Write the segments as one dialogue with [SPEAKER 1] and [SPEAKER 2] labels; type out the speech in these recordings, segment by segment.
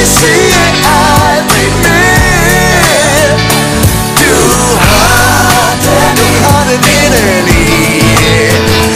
[SPEAKER 1] det siger jeg aldrig mere. Du har det inderlige.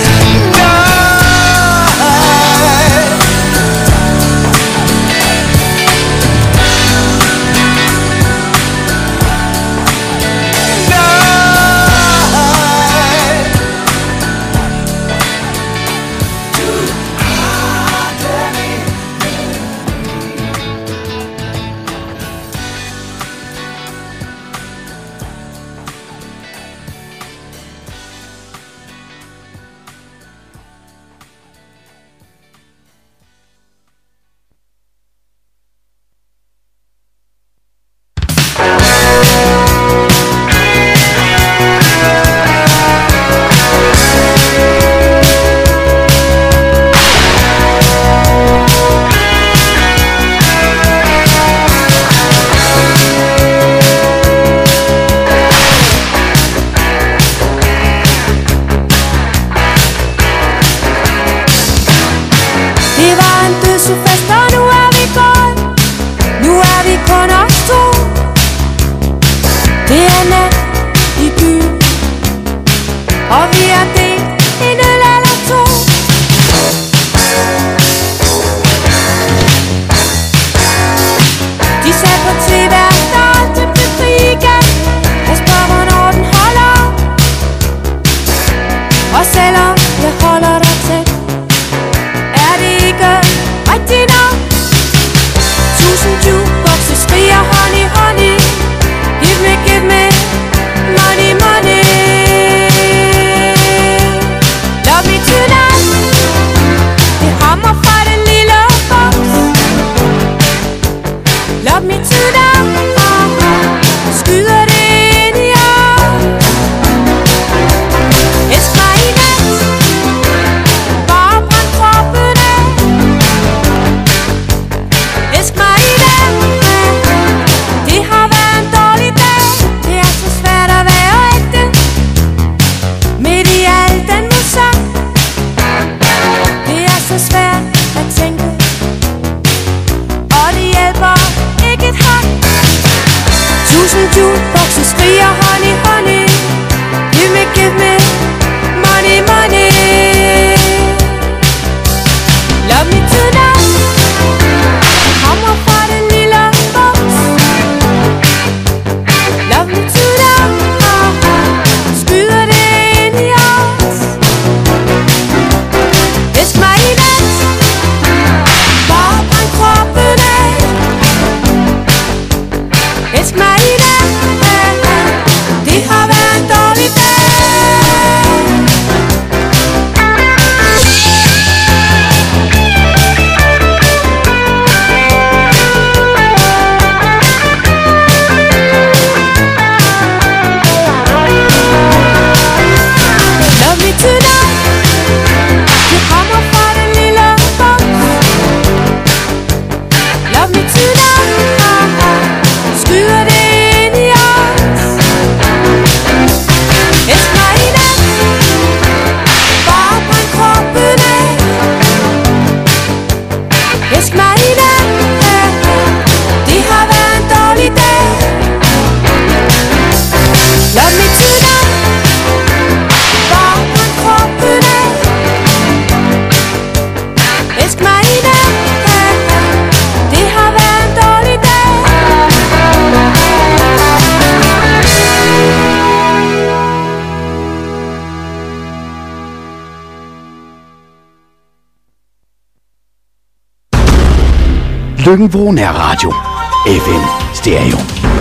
[SPEAKER 2] Løkken-Vrå Nærradio. FM Stereo.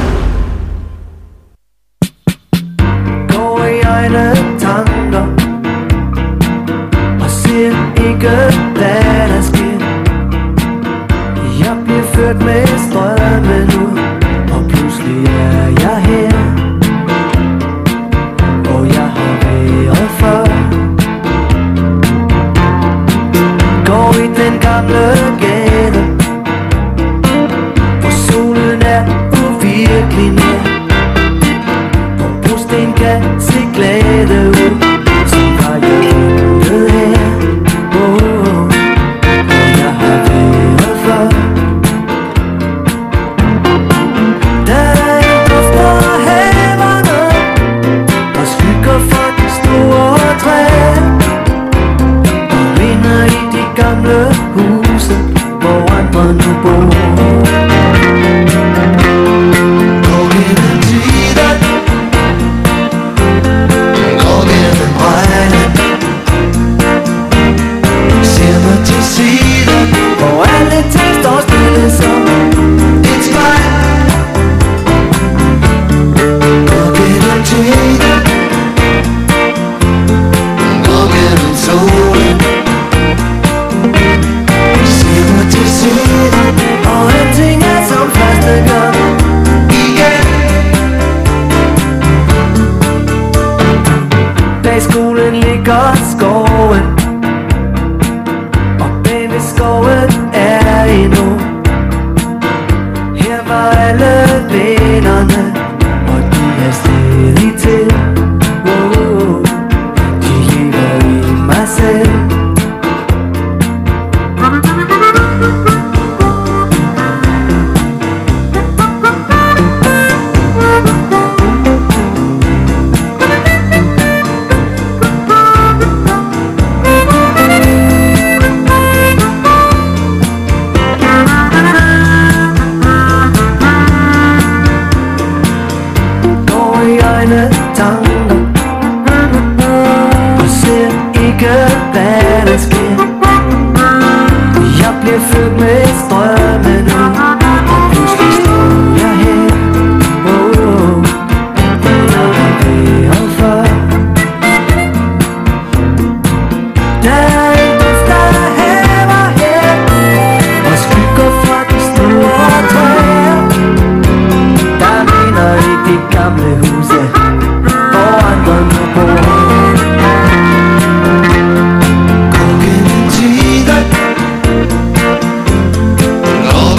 [SPEAKER 3] Går i egne tanker og ser ikke, hvad der sker. Jeg bliver ført med strømmen ud, og pludselig er jeg her. Og jeg har været før. Går i den gamle gade, solen er uvirkelig nær, og brosten kan se glade ud, som var jeg intet her. Og jeg har været før. andre nu bor. Går gennem tiden, går gennem regnen, ser mig til siden, hvor alle ting står stille som et spejl. Går gennem tiden, går gennem solen, ser mig til siden, og alting er som første gang igen. Bag skolen ligger skoven, og bag ved skoven er endnu. Her var alle vennerne, og de er stadig til. Wow, de lever i mig selv. Tanker og ser ikke hvad der sker. Jeg bliver født med strømmen nu, og pludselig står jeg her. Jeg har været før. Der er en duft af haver her, og skygger fra de store træer. Der minder i de gamle huse, hvor andre nu bor. Går gennem tiden, går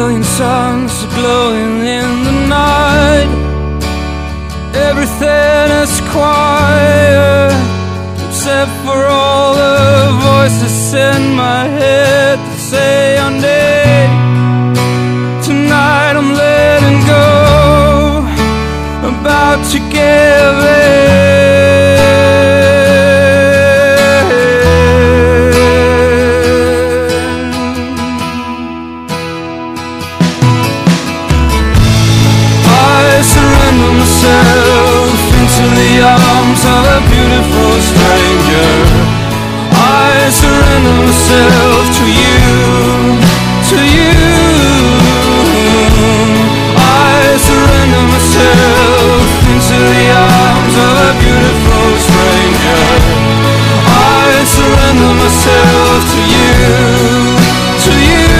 [SPEAKER 4] million suns glowing in the night. Everything is quiet except for all the voices in my head that say your name. Tonight I'm letting go, about to give in. I surrender myself into the arms of a beautiful stranger. I surrender myself to you, to you. I surrender myself into the arms of a beautiful stranger. I surrender myself to you, to you.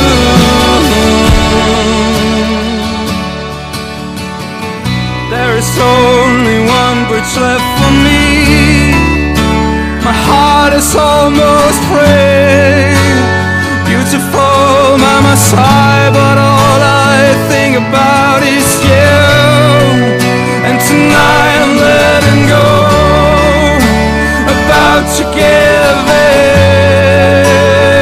[SPEAKER 4] There is only one bridge left for me. My heart is almost free. Beautiful by my side, but all I think about is you. And tonight I'm letting go, about to give in.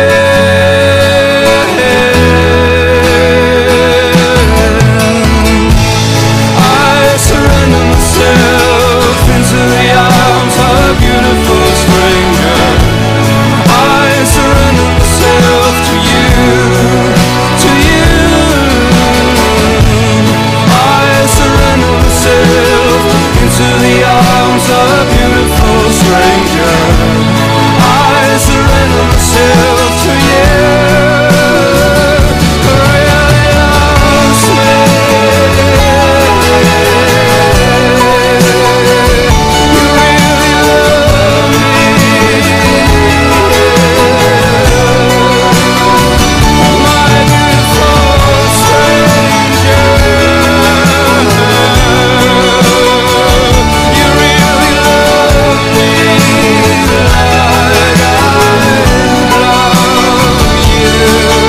[SPEAKER 4] I surrender myself into the arms of a beautiful stranger. I surrender myself to you, to you. I surrender myself into the arms of a beautiful stranger. I surrender myself to you. Really loves me. You really love me. My beautiful stranger. You really love me like I love you.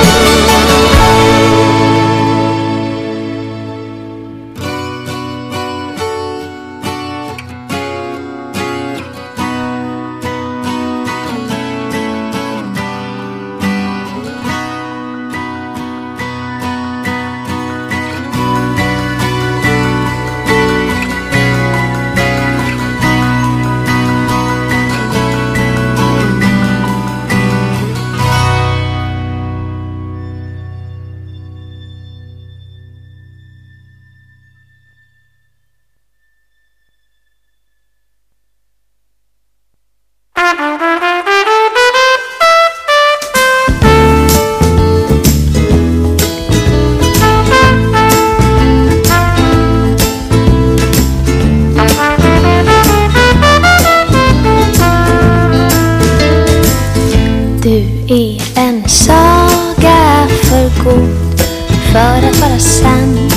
[SPEAKER 5] Du är en saga för god för att vara sann.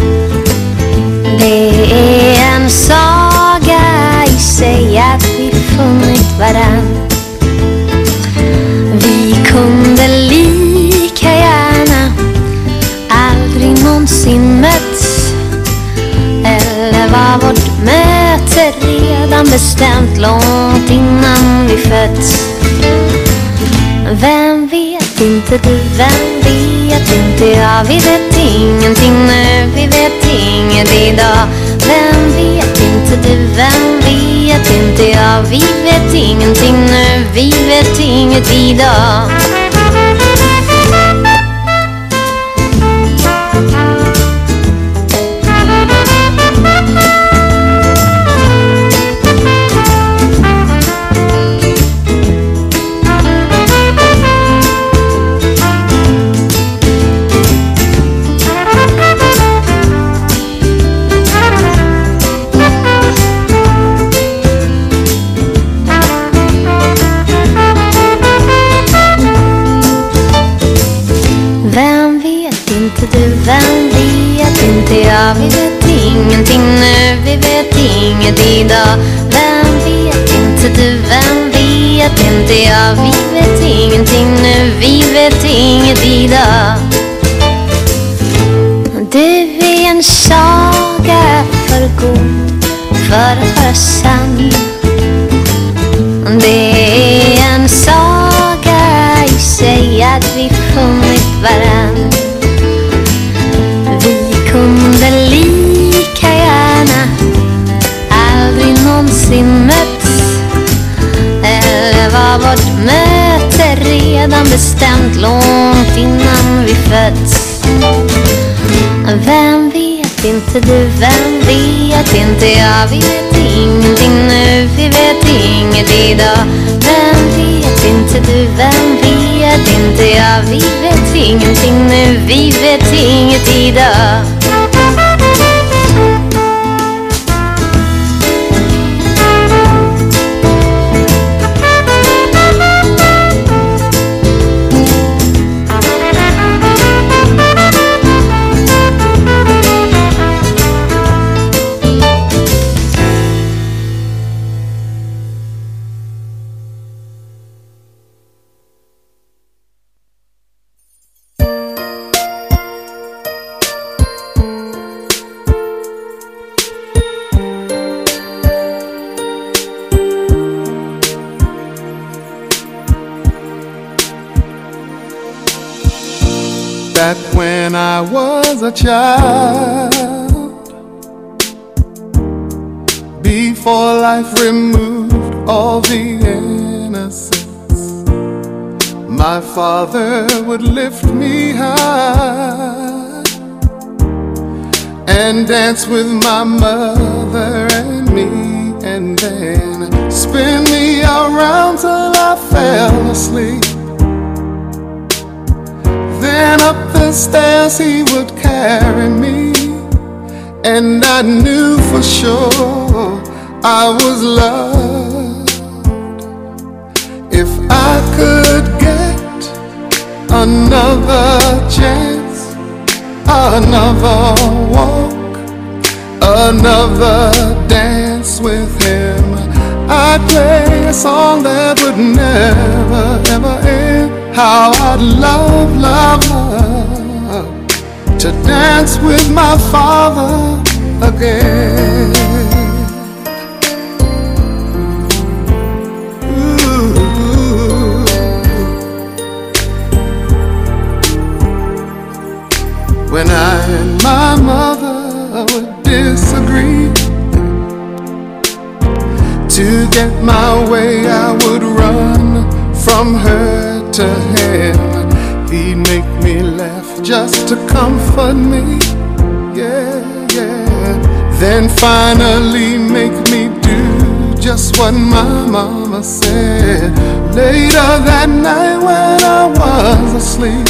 [SPEAKER 5] Det är en saga i sig att vi funnit varann. Vi kunde lika gärna aldrig någonsin mötts. Eller var vårt möte redan bestämt långt innan vi fötts. Vem vet inte du, vem vet inte jag. Vi vet ingenting nu, vi vet inget idag. Vem vet inte du, vem vet inte jag. Vi vet ingenting nu, vi vet inget idag. Vi vet ingenting nu, vi vet inget idag. Vem vet inte du, vem vet inte jag. Vi vet ingenting nu, vi vet inget idag. Du är en saga för god för att vara sann. Det är en saga i sig att vi funnit varann. Vi kunde lika gärna aldrig någonsin mötts, eller var vårt möte redan bestämt långt innan vi fötts. Vem vet inte du, vem vet inte jag? Vi vet ingenting nu, vi vet inget idag. Vem vet inte du, vem vet inte jag? Vi vet ingenting nu, vi vet inget idag.
[SPEAKER 1] That when I was a child, before life removed all the innocence, my father would lift me high and dance with my mother and me, and then spin me around till I fell asleep. Then up the stairs he would carry me, and I knew for sure I was loved. If I could get another chance, another walk, another dance with him, I'd play a song that would never, ever end. How I'd love, love, love to dance with my father again. Ooh. When I and my mother would disagree, to get my way I would run from her to him. He'd make me laugh just to comfort me, yeah, yeah. Then finally make me do just what my mama said. Later that night when I was asleep,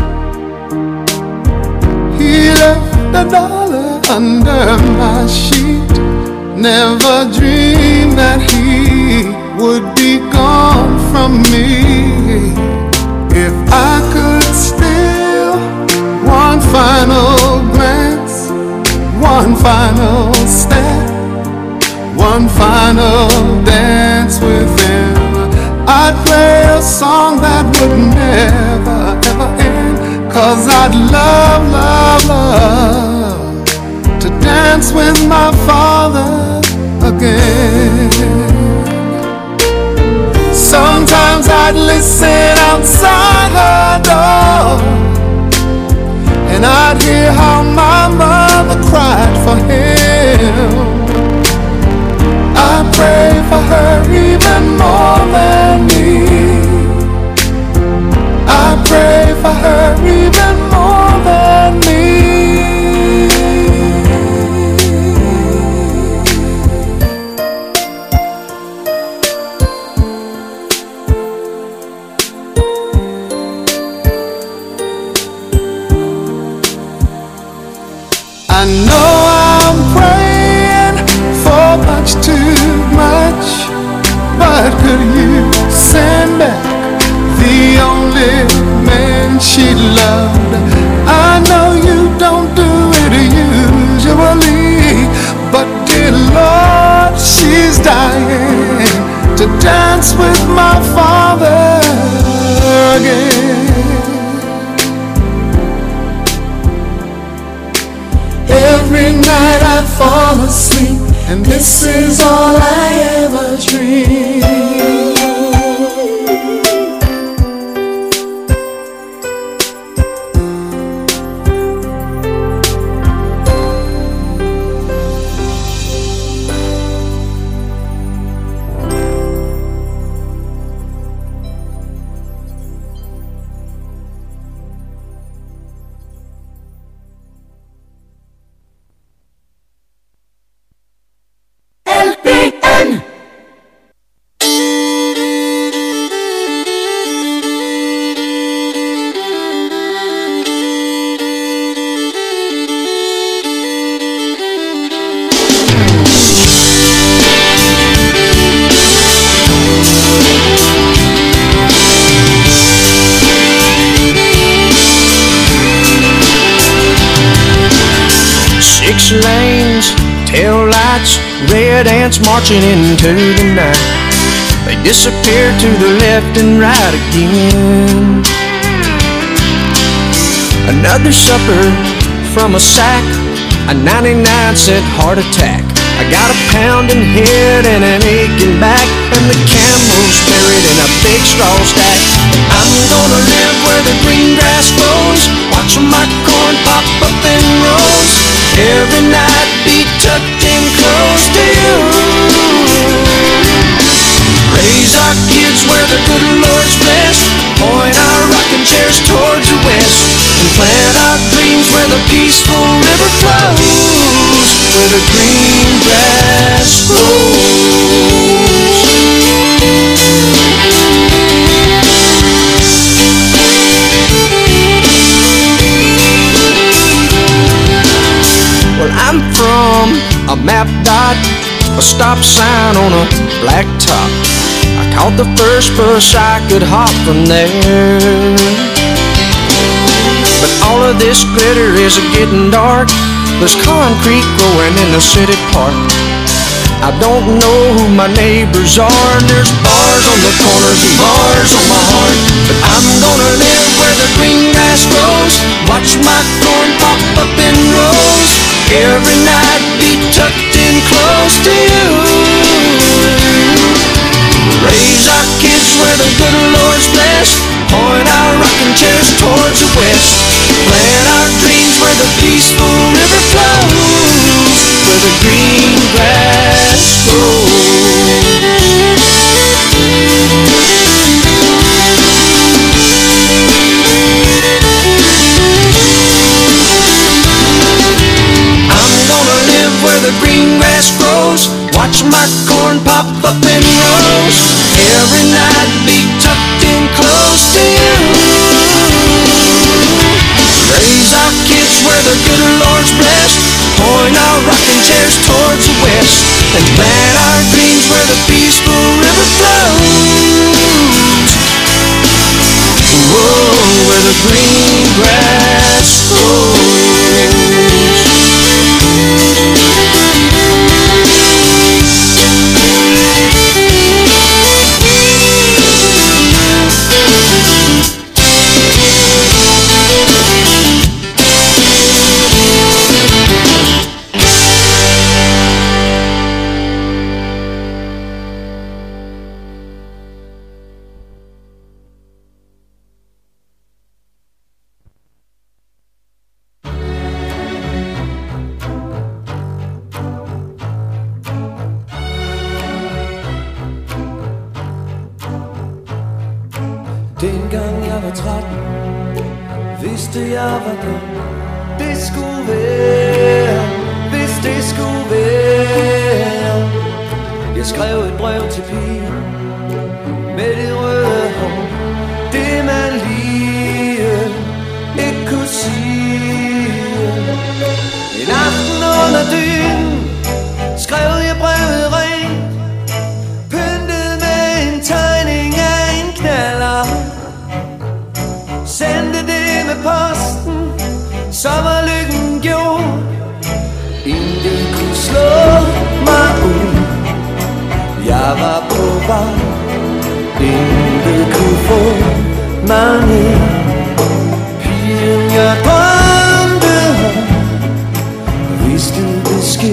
[SPEAKER 1] he left $1 under my sheet. Never dreamed that he would be gone from me. If I could steal one final glance, one final step, one final dance with him, I'd play a song that would never, ever end. 'Cause I'd love, love, love to dance with my father again. Sometimes I'd listen outside her door, and I'd hear how my mother cried for him. I pray for her even more than me. I pray for her even more than me. I know I'm praying for much too much, but could you send back the only man she loved? I know you don't do it usually, but dear Lord, she's dying to dance with my father again. I fall asleep, and this is all I ever dream.
[SPEAKER 6] Lanes, tail lights, red ants marching into the night. They disappear to the left and right again. Another supper from a sack, a 99-cent heart attack. I got a pounding head and an aching back, and the camel's buried in a big straw stack. I'm gonna live where the green grass grows, watch my corn pop up in rows. Every night be tucked in close to you. Raise our kids where the good Lord's blessed, point our rocking chairs towards the west, and plant our dreams where the peaceful river flows, where the green grass grows. Well, I'm from a map dot, a stop sign on a black top. I caught the first bus I could hop from there. But all of this glitter is getting dark. There's concrete growing in the city park. I don't know who my neighbors are, and there's bars on the corners and bars on my heart. But I'm gonna live where the green grass grows, watch my corn pop up in rows. Every night be tucked in close to you. Raise our kids where the good Lord's blessed, point our rocking chairs towards the west, plant our dreams where the peaceful river flows, where the green grass grows. Where the green grass grows, watch my corn pop up in rows. Every night be tucked in close to you. Raise our kids where the good Lord's blessed, point our rocking chairs towards the west, and plant our dreams where the peaceful river flows. Whoa, where the green grass grows.
[SPEAKER 3] Dengang jeg var 13, vidste jeg var dum. Det skulle være, hvis det skulle være. Jeg skrev et brev til pigen med det røde hår, det man lige ikke kunne sige. En aften under dynen skrev jeg brevet rent, pyntet med en tegning af en knaller. Sendte det med posten, så var lykken gjort. Intet kunne slå mig ud, jeg var på vej. Intet kunne få mig ned. Pigen jeg drømte om, vidste det sker.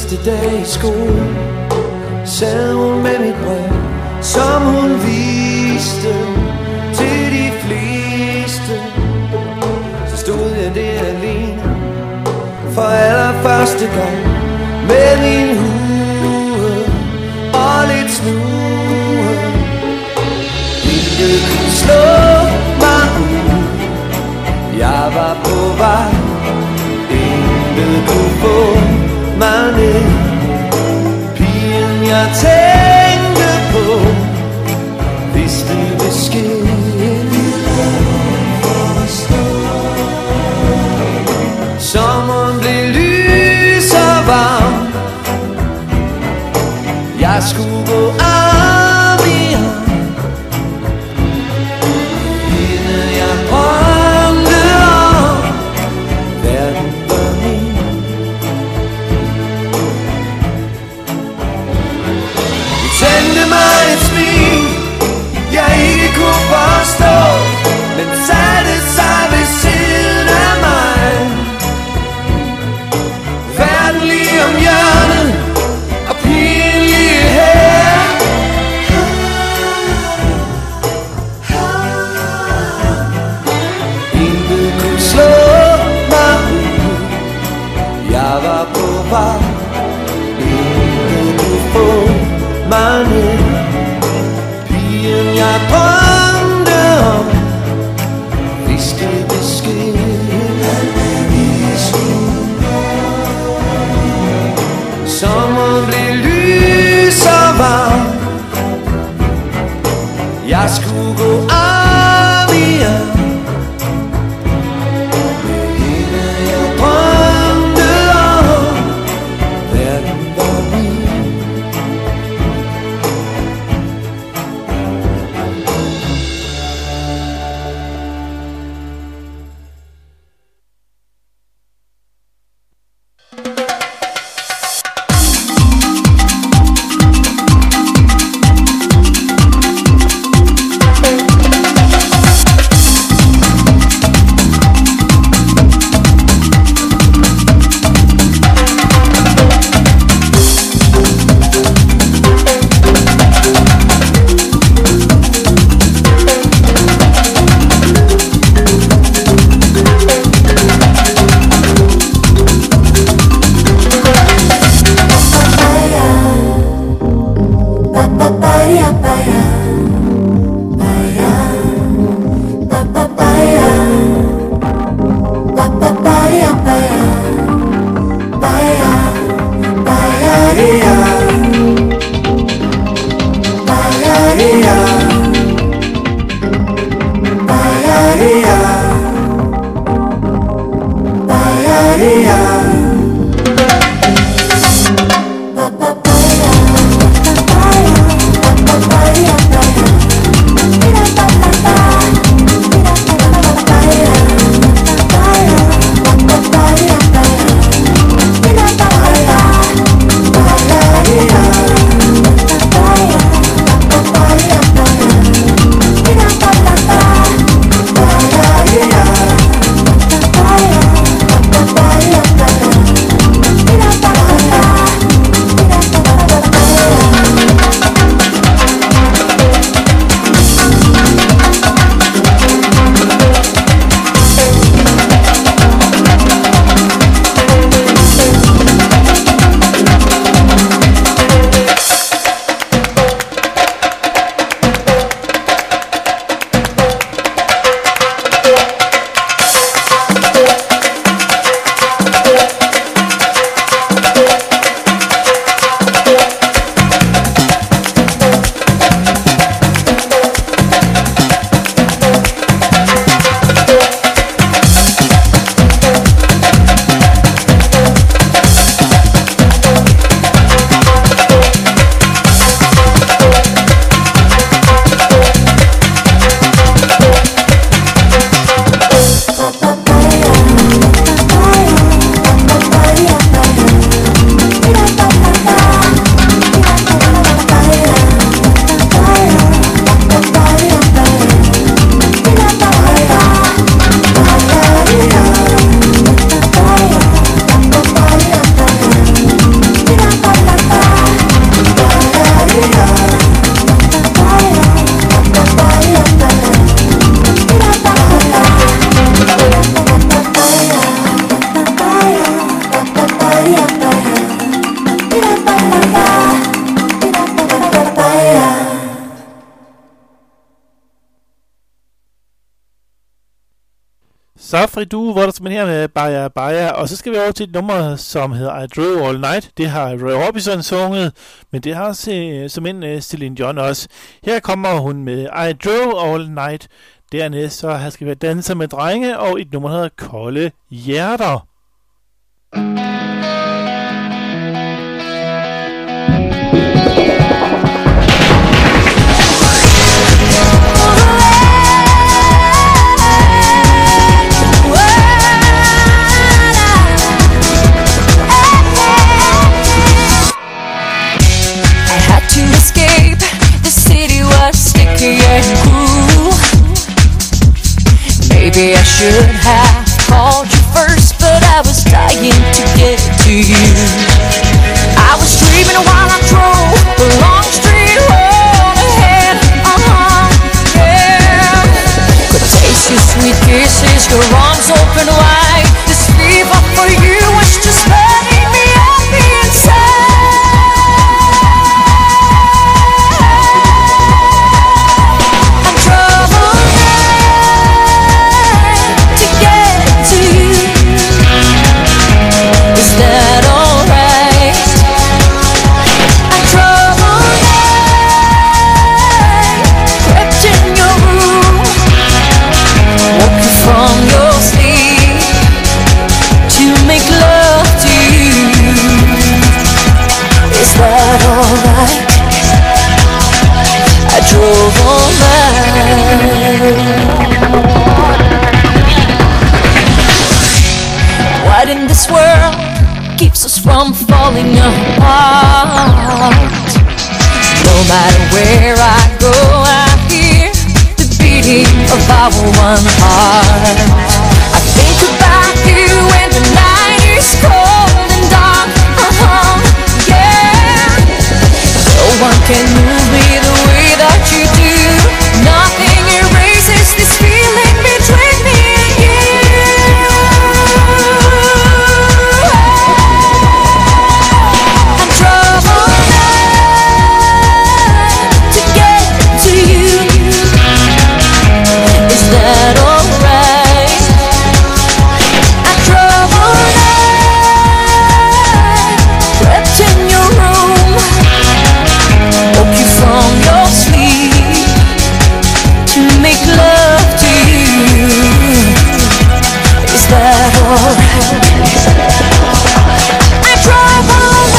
[SPEAKER 3] sidste dag i skole sad hun med mit brev, som hun viste til de fleste. Så stod jeg der alene for allerførste gang med min hue og lidt snue. Intet kunne slå mig ud, jeg var på vej. Intet kunne få mig ned. Pigen jeg tænkte på vidste besked. Sommeren blev lys og varm. Jeg skulle gå arm i arm. Hende jeg drømte om, verden var min. Det tændte mig et smil, jeg ikke kunne forstå, men satte sig ved siden af mig. Verden lige om hjørnet, og pigen lige her. Intet kunne slå mig ud, jeg var på vej. Intet kunne få mig ned. Pigen jeg drømte om vidste besked. Sommeren blev lys og varm. Jeg skulle gå arm i arm med hende jeg drømte om. Verden var min.
[SPEAKER 7] Bye. Safri Duo, hvor der simpelthen her med Baja Baja. Og så skal vi over til et nummer, som hedder I Drove All Night. Det har Roy Orbison sunget, men det har simpelthen Celine Dion også. Her kommer hun med I Drove All Night. Dernæst så her skal vi danse med drenge, og et nummer, der hedder Kolde Hjerter.
[SPEAKER 8] Maybe I should have called you first, but I was dying to get to you. I was dreaming while I drove the long street road ahead. Yeah. Could taste your sweet kisses, your arms open wide. This fever for you was just burning me up the inside. What in this world keeps us from falling apart? No matter where I go, I hear the beating of our one heart. I think about you when the night is cold and dark. Yeah. No one can move me the way that you do. Nothing erases this feeling between me and you. I'm troubled to get to you. Is that alright? I'm troubled, crept in your room, woke you from your sleep to make love to you. Is that alright? I'm troubled.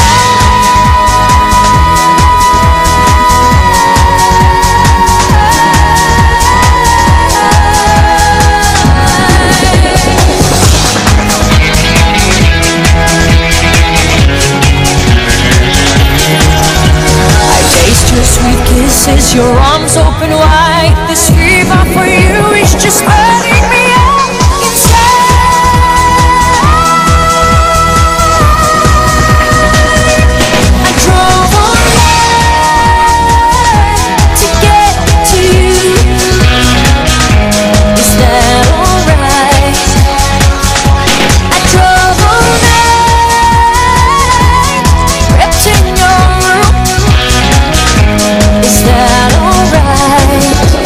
[SPEAKER 8] I taste your sweet kisses, your arms open wide. This fever for you is just burning me up inside. I drove all night to get to you. Is that alright? I drove all night, crept in your room. Is that alright?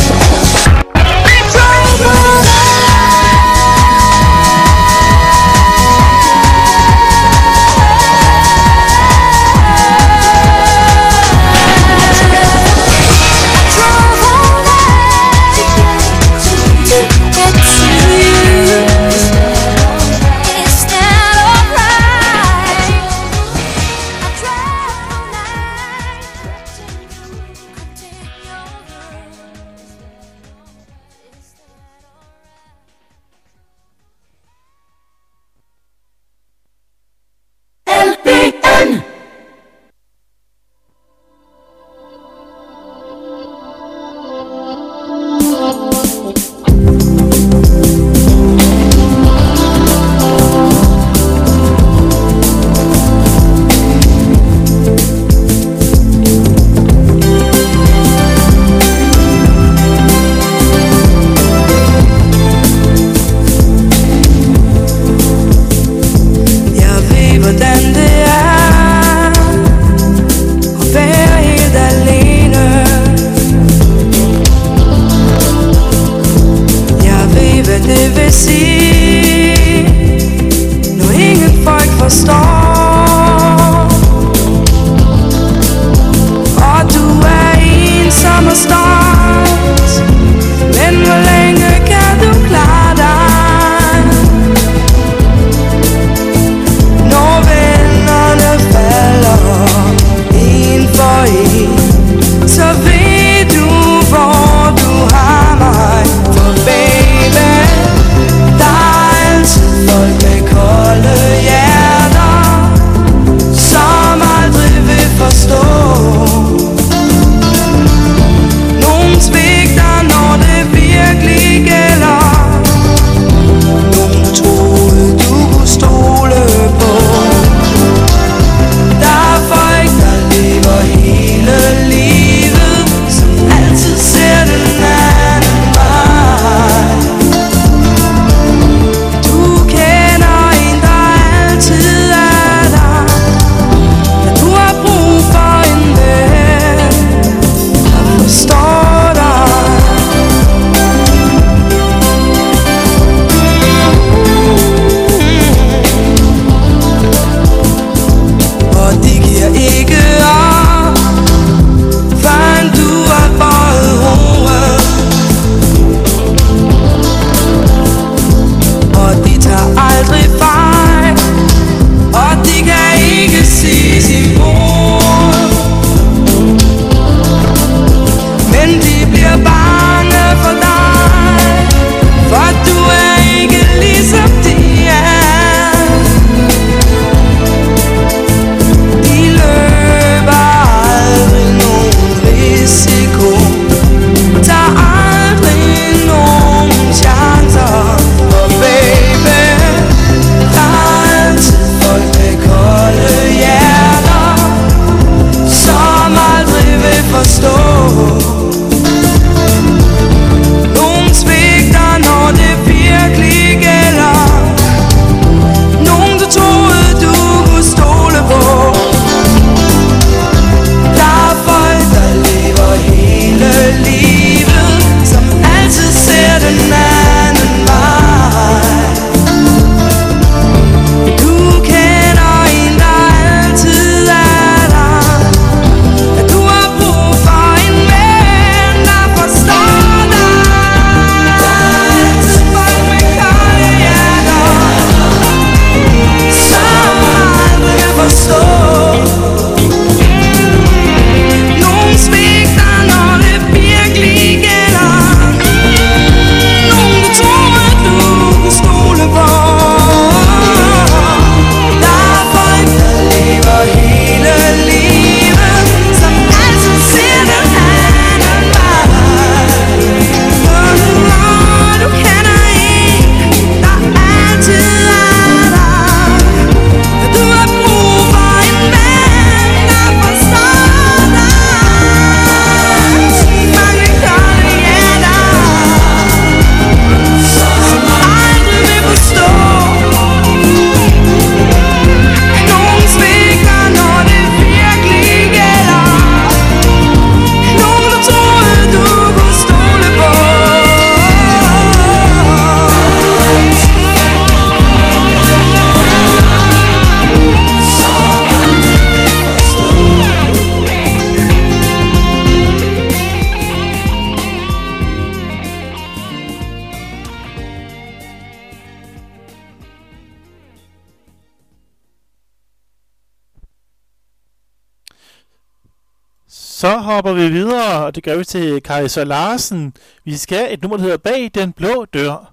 [SPEAKER 7] Så hopper vi videre, og det gør vi til Kajsa Larsen. Vi skal have et nummer, der hedder Bag den blå dør.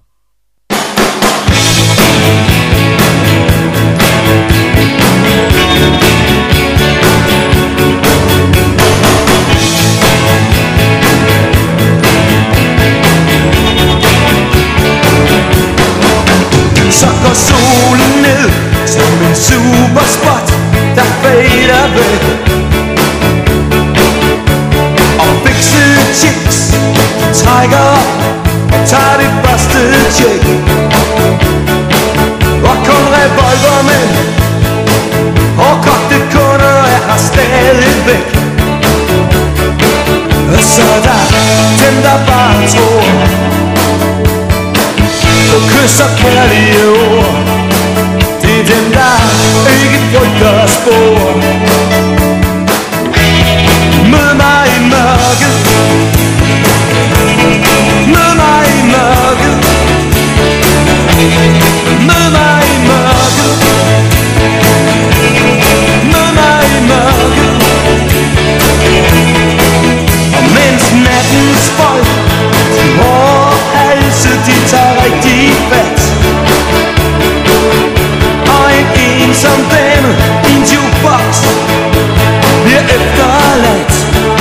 [SPEAKER 9] Så går solen ned som en superspot, der fader væk. Og fikset chicks trækker op og tager det første tjek. Og kun revolvermænd og kogte kunder er her stadigvæk. Og så der dem, der bare tror og kysser kærlige ord. Det er dem, der ikke frygter spor. Mød mig i mørket. Mød mig i mørket. Mød mig i mørket. Mød mig i mørket. Og mens nattens folk hårde halse, de tager rigtig fat. Og en ensom dame i en jukebox bliver efterladt.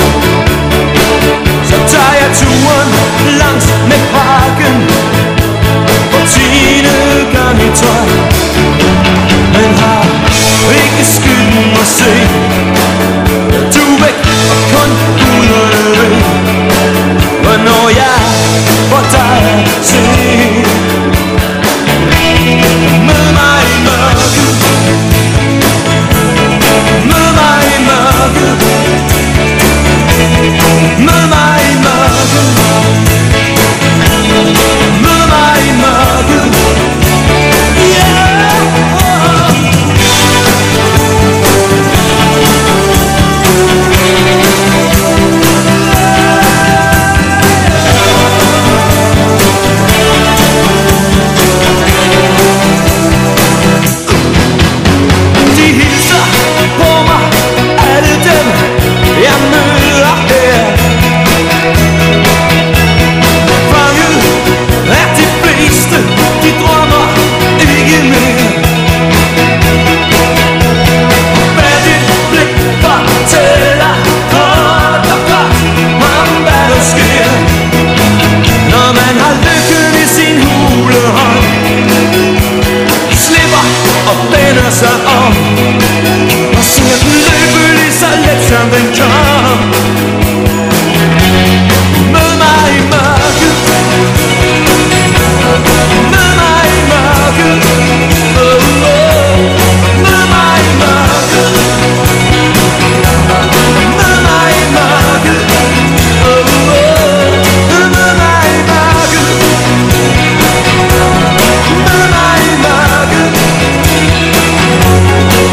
[SPEAKER 9] Så tager jeg turen langs med parken for 10. gang i tøj. Men har ikke skylden at se. Du er væk og kun guderne ved. Hvornår jeg får dig at se. Mød mig i mørket. Mød mig i mørket. Mød mig i mørket. Mød mig i mørket. Sig om og ser den løbe lige så let som den kom. Mød mig i mørket. Mød mig i mørket. Oh, oh. Mød mig i mørket. Mød mig i mørket. Oh, oh. Mød mig i mørket. Mød mig i mørket.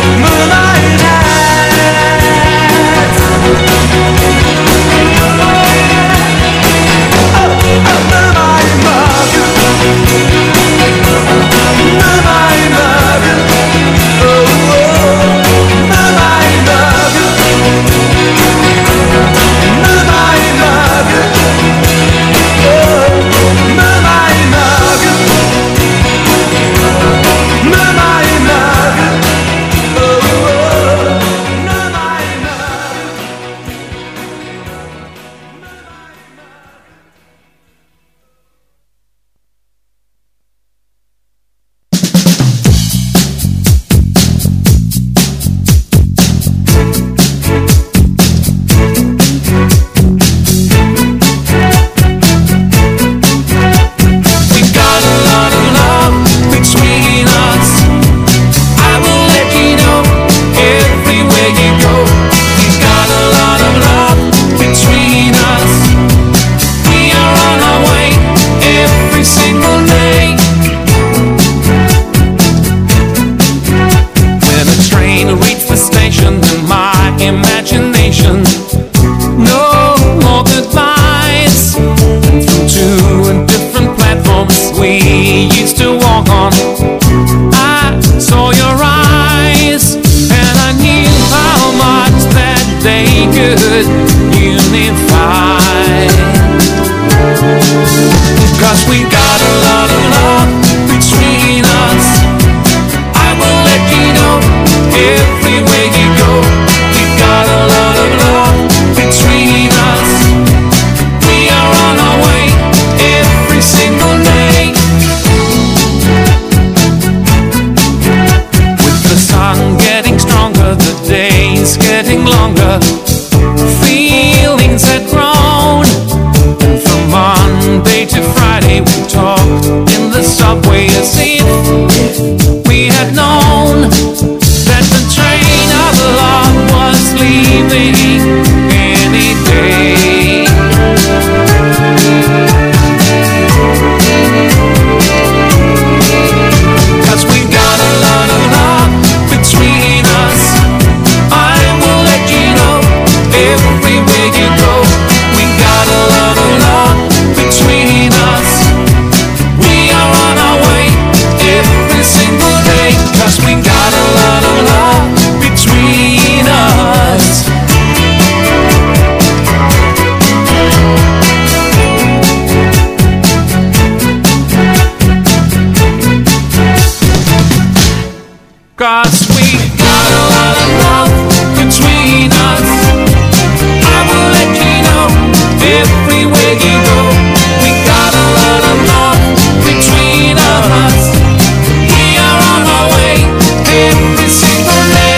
[SPEAKER 4] 'cause we got a lot of love between us. I will let you know everywhere you go. We got a lot of love between us. We are on our way every single day.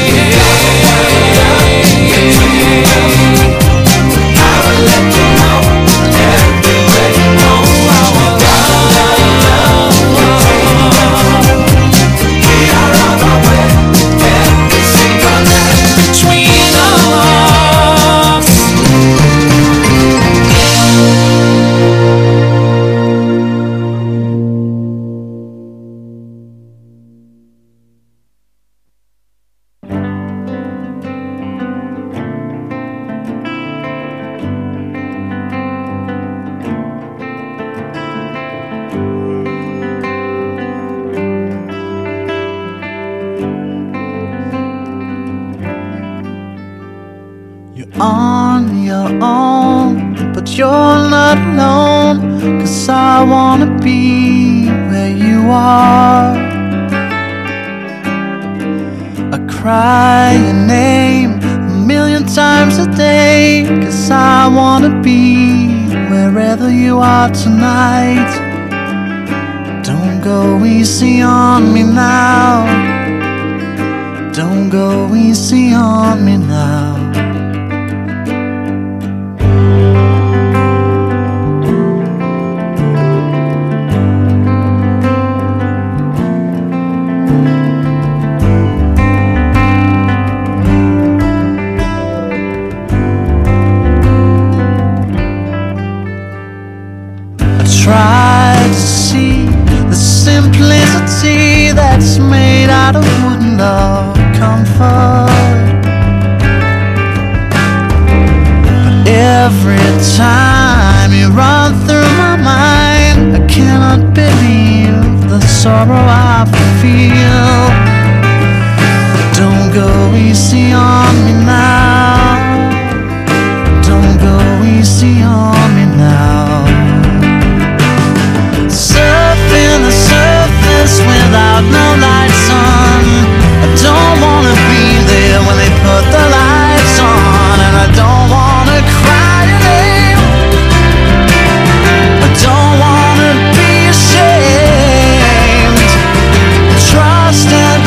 [SPEAKER 4] I will let you know everywhere you go. Our love between us. We are on our way every single day between us.
[SPEAKER 10] You're on your own, but you're not alone, 'cause I wanna be where you are. I cry your name a million times a day, 'cause I wanna be wherever you are tonight. Don't go easy on me now. Don't go easy on me now. Try to see the simplicity that's made out of wooden love comfort. But every time you run through my mind, I cannot believe the sorrow I feel. Don't go easy on me now. Don't go easy on me now. Surfing the surface without no lights on. I don't wanna be there when they put the lights on, and I don't wanna cry your name. I don't wanna be ashamed. Trust and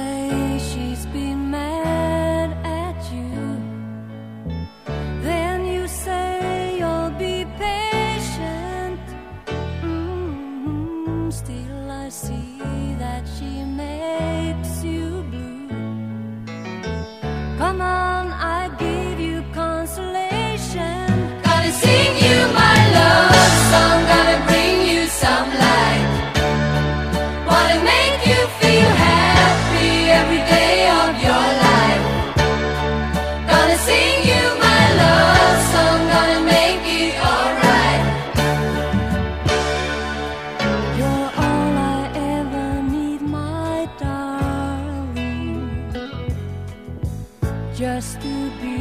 [SPEAKER 11] say she's been mad at you. Then you say you'll be patient. Still I see that she makes you blue. Come on, I give you consolation. Gonna sing you my love song, gonna bring you some light. Wanna make you feel happy every day of your life. Gonna sing you my love song, gonna make it alright. You're all I ever need, my darling. Just to be